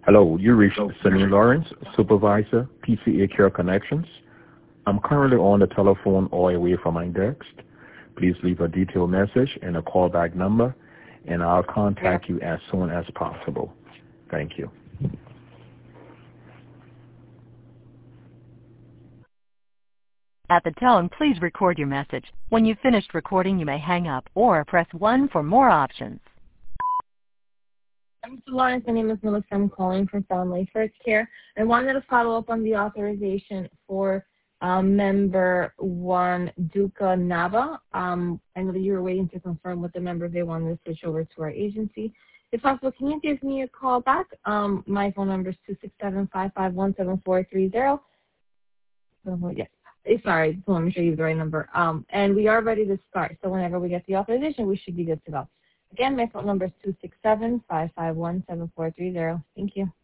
Hello, you reached Samir Lawrence, Supervisor, PCA Care Connections. I'm currently on the telephone or away from my desk. Please leave a detailed message and a callback number, and I'll contact you as soon as possible. Thank you. At the tone, please record your message. When you've finished recording, you may hang up or press 1 for more options. Mr. Lawrence, my name is Melissa. I'm calling from Family First Care. I wanted to follow up on the authorization for member 1, Duca Nava. I know that you were waiting to confirm with the member if they wanted to switch over to our agency. If possible, can you give me a call back? My phone number is 267-551-7430. Yes. Sorry, I just want to make sure you have the right number. And we are ready to start. So whenever we get the authorization, we should be good to go. Again, my phone number is 267-551-7430. Thank you.